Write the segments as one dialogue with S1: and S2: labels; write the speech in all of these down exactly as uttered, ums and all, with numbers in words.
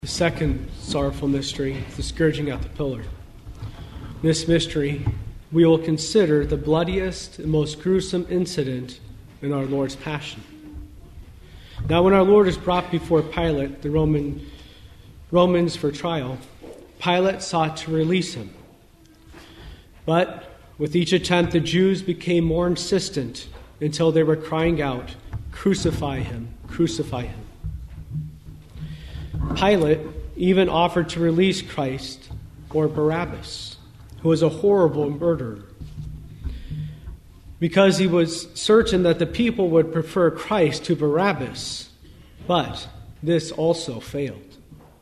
S1: The second sorrowful mystery is the scourging at the pillar. In this mystery, we will consider the bloodiest and most gruesome incident in our Lord's passion. Now, when our Lord is brought before Pilate, the Roman Romans for trial, Pilate sought to release him. But with each attempt, the Jews became more insistent until they were crying out, "Crucify him, crucify him." Pilate even offered to release Christ or Barabbas, who was a horrible murderer, because he was certain that the people would prefer Christ to Barabbas, but this also failed.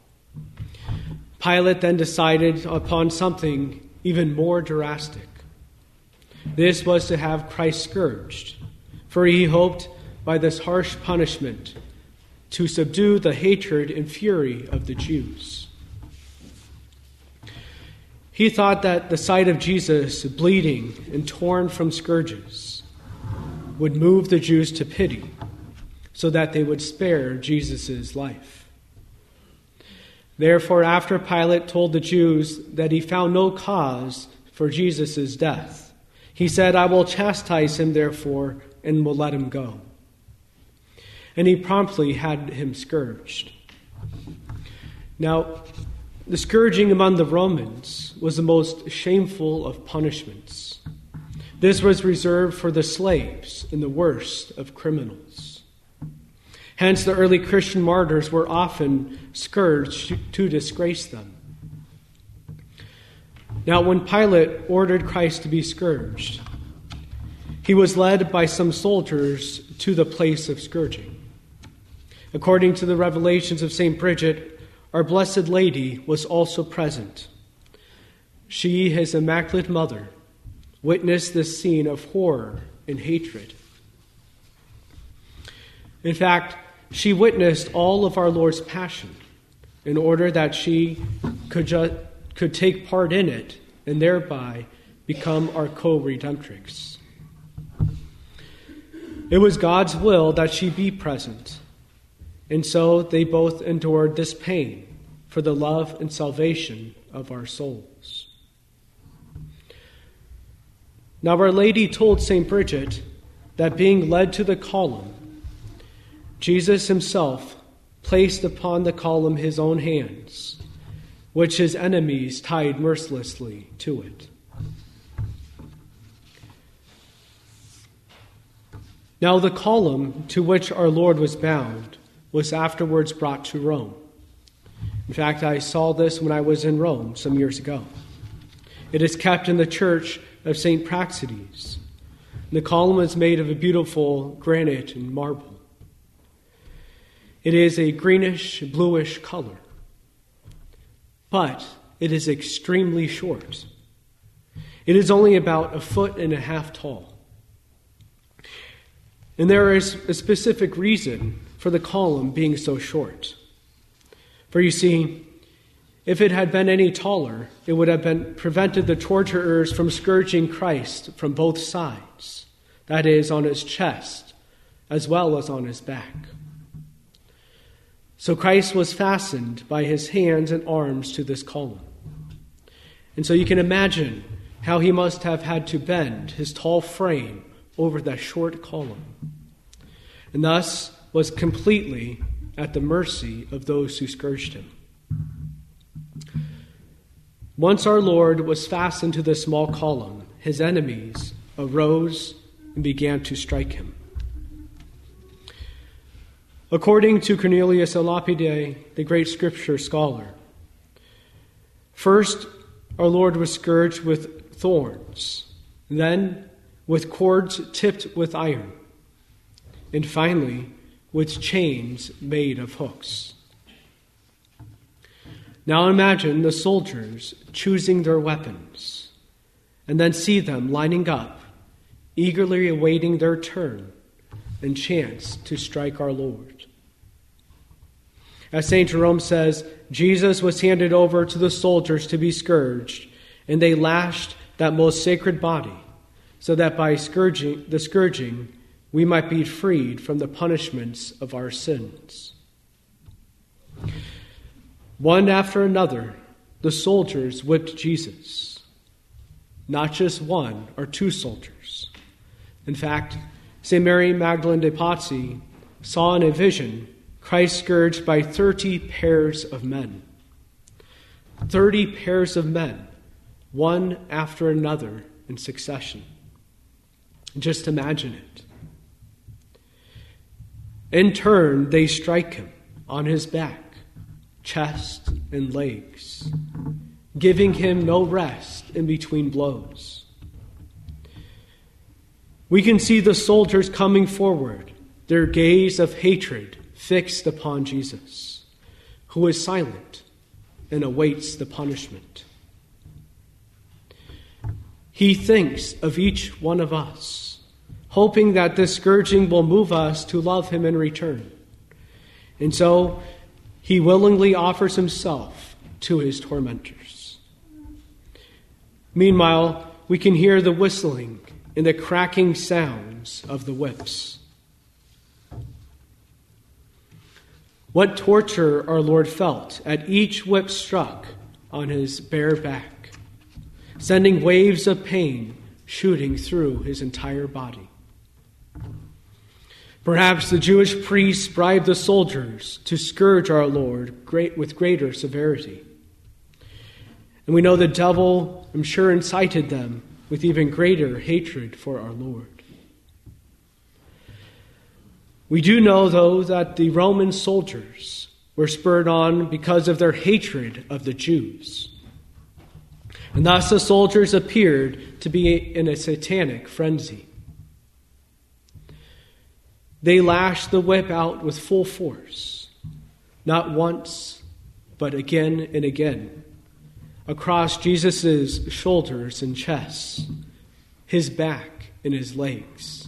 S1: Pilate then decided upon something even more drastic. This was to have Christ scourged, for he hoped by this harsh punishment to subdue the hatred and fury of the Jews. He thought that the sight of Jesus bleeding and torn from scourges would move the Jews to pity, so that they would spare Jesus' life. Therefore, after Pilate told the Jews that he found no cause for Jesus' death, he said, "I will chastise him, therefore, and will let him go." And he promptly had him scourged. Now, the scourging among the Romans was the most shameful of punishments. This was reserved for the slaves and the worst of criminals. Hence, the early Christian martyrs were often scourged to disgrace them. Now, when Pilate ordered Christ to be scourged, he was led by some soldiers to the place of scourging. According to the revelations of Saint Bridget, our Blessed Lady was also present. She, his Immaculate Mother, witnessed this scene of horror and hatred. In fact, she witnessed all of our Lord's passion in order that she could, ju- could take part in it and thereby become our co-redemptrix. It was God's will that she be present, and so they both endured this pain for the love and salvation of our souls. Now, Our Lady told Saint Bridget that being led to the column, Jesus himself placed upon the column his own hands, which his enemies tied mercilessly to it. Now, the column to which our Lord was bound was afterwards brought to Rome. In fact, I saw this when I was in Rome some years ago. It is kept in the church of Saint Praxedes. The column is made of a beautiful granite and marble. It is a greenish, bluish color, but it is extremely short. It is only about a foot and a half tall. And there is a specific reason for the column being so short. For you see, if it had been any taller, it would have been prevented the torturers from scourging Christ from both sides, that is, on his chest as well as on his back. So Christ was fastened by his hands and arms to this column. And so you can imagine how he must have had to bend his tall frame over that short column, and thus was completely at the mercy of those who scourged him. Once our Lord was fastened to the small column, his enemies arose and began to strike him. According to Cornelius a Lapide, the great scripture scholar, first our Lord was scourged with thorns, then with cords tipped with iron, and finally with chains made of hooks. Now imagine the soldiers choosing their weapons, and then see them lining up, eagerly awaiting their turn and chance to strike our Lord. As Saint Jerome says, Jesus was handed over to the soldiers to be scourged, and they lashed that most sacred body, so that by scourging the scourging we might be freed from the punishments of our sins. One after another, the soldiers whipped Jesus. Not just one or two soldiers. In fact, Saint Mary Magdalene de Pazzi saw in a vision Christ scourged by thirty pairs of men. Thirty pairs of men, one after another in succession. Just imagine it. In turn, they strike him on his back, chest, and legs, giving him no rest in between blows. We can see the soldiers coming forward, their gaze of hatred fixed upon Jesus, who is silent and awaits the punishment. He thinks of each one of us, hoping that this scourging will move us to love him in return. And so he willingly offers himself to his tormentors. Meanwhile, we can hear the whistling and the cracking sounds of the whips. What torture our Lord felt at each whip struck on his bare back, sending waves of pain shooting through his entire body. Perhaps the Jewish priests bribed the soldiers to scourge our Lord great, with greater severity. And we know the devil, I'm sure, incited them with even greater hatred for our Lord. We do know, though, that the Roman soldiers were spurred on because of their hatred of the Jews. And thus the soldiers appeared to be in a satanic frenzy. They lashed the whip out with full force, not once, but again and again, across Jesus' shoulders and chest, his back and his legs.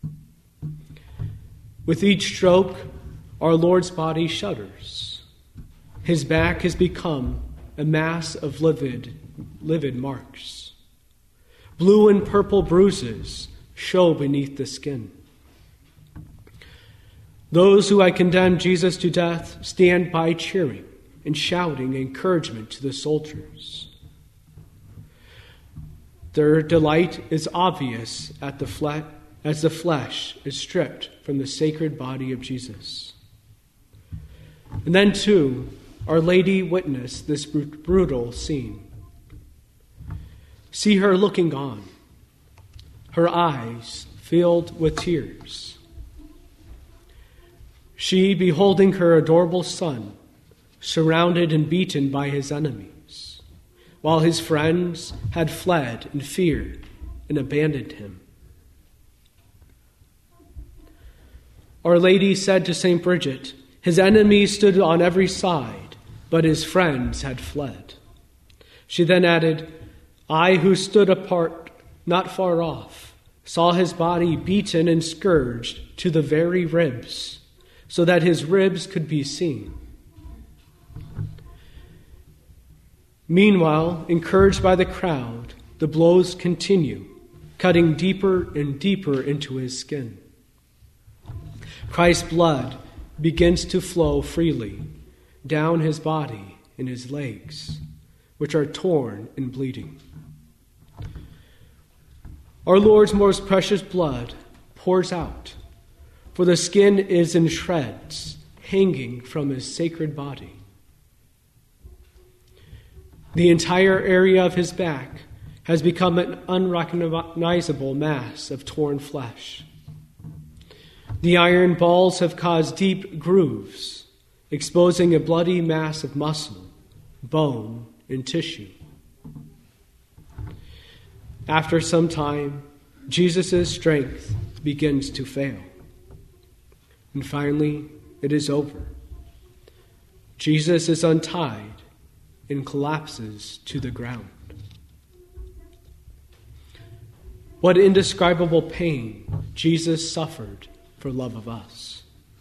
S1: With each stroke, our Lord's body shudders. His back has become a mass of livid, livid marks. Blue and purple bruises show beneath the skin. Those who had condemned Jesus to death stand by cheering and shouting encouragement to the soldiers. Their delight is obvious at the fle- as the flesh is stripped from the sacred body of Jesus. And then, too, Our Lady witnessed this brutal scene. See her looking on, her eyes filled with tears. She, beholding her adorable son, surrounded and beaten by his enemies, while his friends had fled in fear and abandoned him. Our Lady said to Saint Bridget, his enemies stood on every side, but his friends had fled. She then added, I who stood apart, not far off, saw his body beaten and scourged to the very ribs, so that his ribs could be seen. Meanwhile, encouraged by the crowd, the blows continue, cutting deeper and deeper into his skin. Christ's blood begins to flow freely down his body and his legs, which are torn and bleeding. Our Lord's most precious blood pours out, for the skin is in shreds, hanging from his sacred body. The entire area of his back has become an unrecognizable mass of torn flesh. The iron balls have caused deep grooves, exposing a bloody mass of muscle, bone, and tissue. After some time, Jesus' strength begins to fail. And finally, it is over. Jesus is untied and collapses to the ground. What indescribable pain Jesus suffered for love of us.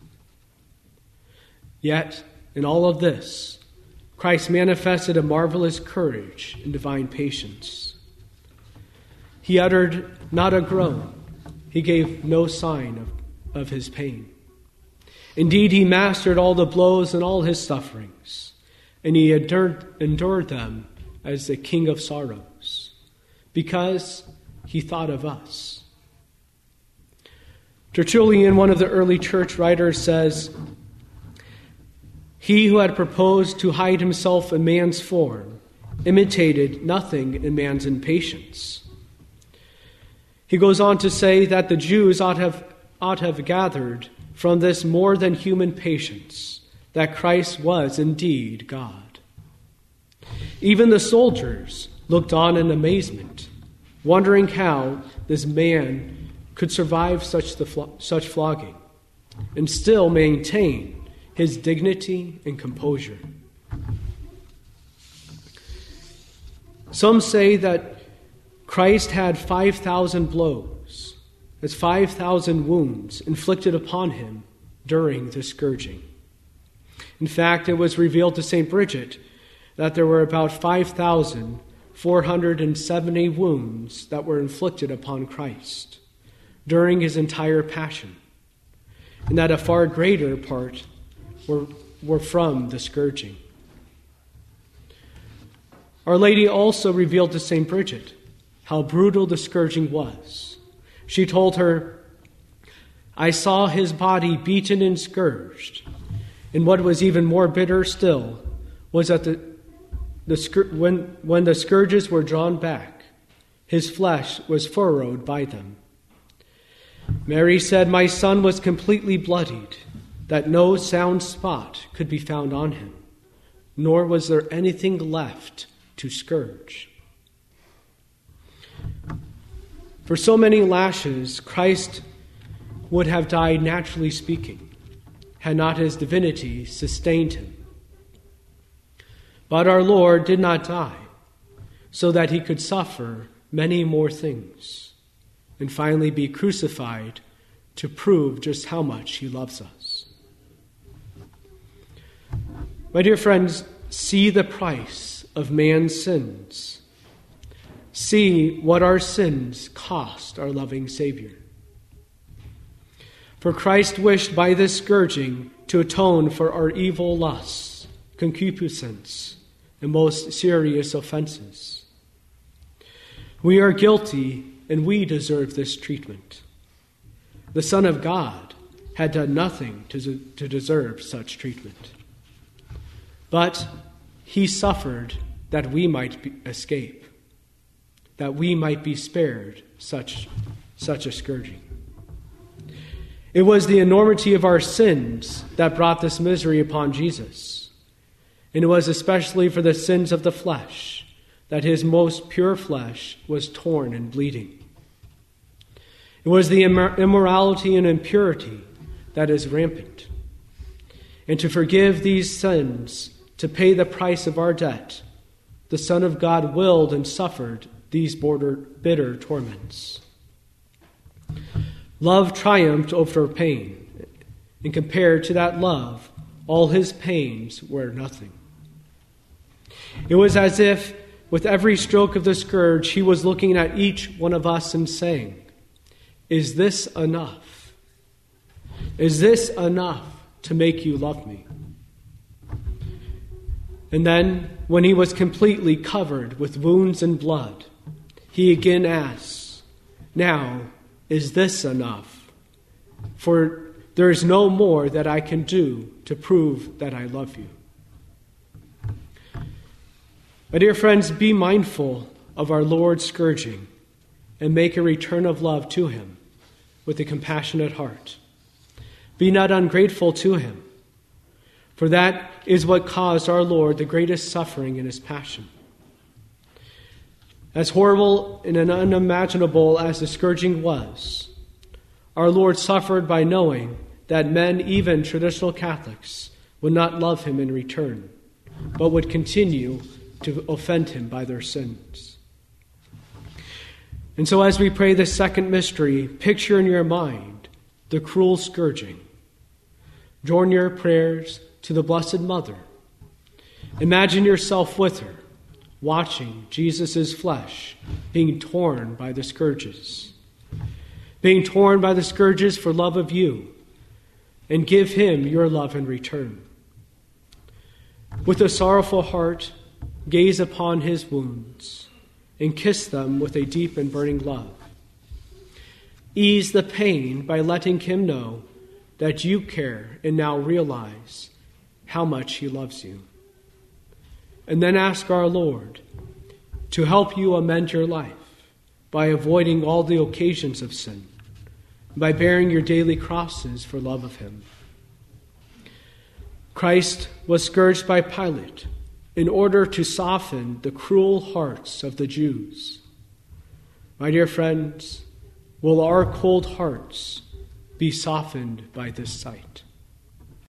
S1: Yet, in all of this, Christ manifested a marvelous courage and divine patience. He uttered not a groan. He gave no sign of, of his pain. Indeed, he mastered all the blows and all his sufferings, and he endured, endured them as the King of sorrows, because he thought of us. Tertullian, one of the early church writers, says, "He who had proposed to hide himself in man's form imitated nothing in man's impatience." He goes on to say that the Jews ought have, ought have gathered from this more than human patience that Christ was indeed God. Even the soldiers looked on in amazement, wondering how this man could survive such, the, such flogging and still maintain his dignity and composure. Some say that Christ had five thousand blows, as five thousand wounds inflicted upon him during the scourging. In fact, it was revealed to Saint Bridget that there were about five thousand four hundred seventy wounds that were inflicted upon Christ during his entire passion, and that a far greater part were, were from the scourging. Our Lady also revealed to Saint Bridget how brutal the scourging was. She told her, "I saw his body beaten and scourged, and what was even more bitter still was that the, the when, when the scourges were drawn back, his flesh was furrowed by them. Mary said, my son was completely bloodied, that no sound spot could be found on him, nor was there anything left to scourge." For so many lashes, Christ would have died naturally speaking, had not his divinity sustained him. But our Lord did not die, so that he could suffer many more things, and finally be crucified to prove just how much he loves us. My dear friends, see the price of man's sins. See what our sins cost our loving Savior. For Christ wished by this scourging to atone for our evil lusts, concupiscence, and most serious offenses. We are guilty and we deserve this treatment. The Son of God had done nothing to, to deserve such treatment. But he suffered that we might be, escape, that we might be spared such, such a scourging. It was the enormity of our sins that brought this misery upon Jesus. And it was especially for the sins of the flesh that his most pure flesh was torn and bleeding. It was the immorality and impurity that is rampant. And to forgive these sins, to pay the price of our debt, the Son of God willed and suffered these border, bitter torments. Love triumphed over pain, and compared to that love, all his pains were nothing. It was as if, with every stroke of the scourge, he was looking at each one of us and saying, "Is this enough? Is this enough to make you love me?" And then, when he was completely covered with wounds and blood, he again asks, "Now, is this enough? For there is no more that I can do to prove that I love you." My dear friends, be mindful of our Lord's scourging and make a return of love to him with a compassionate heart. Be not ungrateful to him, for that is what caused our Lord the greatest suffering in his passion. As horrible and unimaginable as the scourging was, our Lord suffered by knowing that men, even traditional Catholics, would not love him in return, but would continue to offend him by their sins. And so as we pray this second mystery, picture in your mind the cruel scourging. Join your prayers to the Blessed Mother. Imagine yourself with her, watching Jesus' flesh being torn by the scourges, being torn by the scourges for love of you, and give him your love in return. With a sorrowful heart, gaze upon his wounds and kiss them with a deep and burning love. Ease the pain by letting him know that you care and now realize how much he loves you. And then ask our Lord to help you amend your life by avoiding all the occasions of sin, by bearing your daily crosses for love of him. Christ was scourged by Pilate in order to soften the cruel hearts of the Jews. My dear friends, will our cold hearts be softened by this sight?